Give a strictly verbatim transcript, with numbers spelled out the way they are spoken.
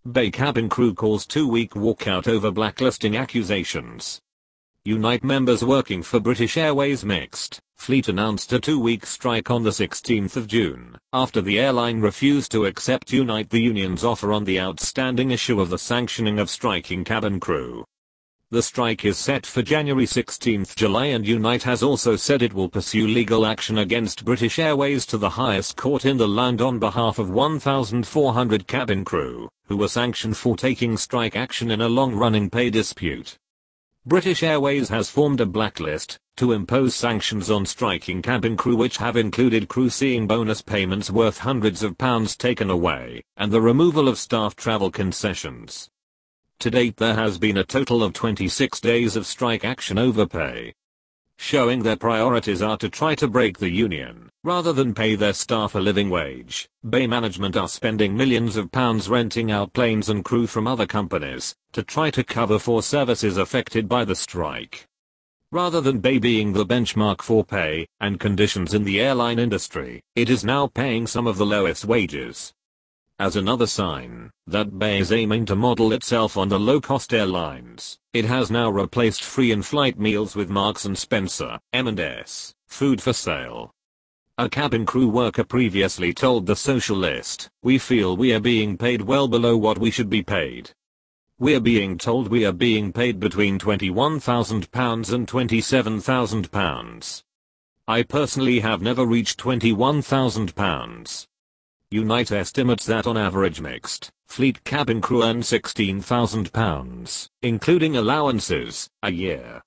BA cabin crew calls two-week walkout over blacklisting accusations. Unite members working for British Airways mixed fleet announced a two-week strike on the sixteenth of June, after the airline refused to accept Unite the union's offer on the outstanding issue of the sanctioning of striking cabin crew. The strike is set for January sixteenth July, and Unite has also said it will pursue legal action against British Airways to the highest court in the land on behalf of one thousand four hundred cabin crew, who were sanctioned for taking strike action in a long-running pay dispute. British Airways has formed a blacklist to impose sanctions on striking cabin crew, which have included crew seeing bonus payments worth hundreds of pounds taken away, and the removal of staff travel concessions. To date, there has been a total of twenty-six days of strike action over pay, showing their priorities are to try to break the union, rather than pay their staff a living wage. BA management are spending millions of pounds renting out planes and crew from other companies, to try to cover for services affected by the strike. Rather than BA being the benchmark for pay and conditions in the airline industry, it is now paying some of the lowest wages. As another sign that BA is aiming to model itself on the low-cost airlines, it has now replaced free in-flight meals with Marks and Spencer, M and S, food for sale. A cabin crew worker previously told The Socialist, "We feel we are being paid well below what we should be paid. We're being told we are being paid between twenty-one thousand pounds and twenty-seven thousand pounds. I personally have never reached twenty-one thousand pounds. Unite estimates that on average mixed fleet cabin crew earn sixteen thousand pounds, including allowances, a year.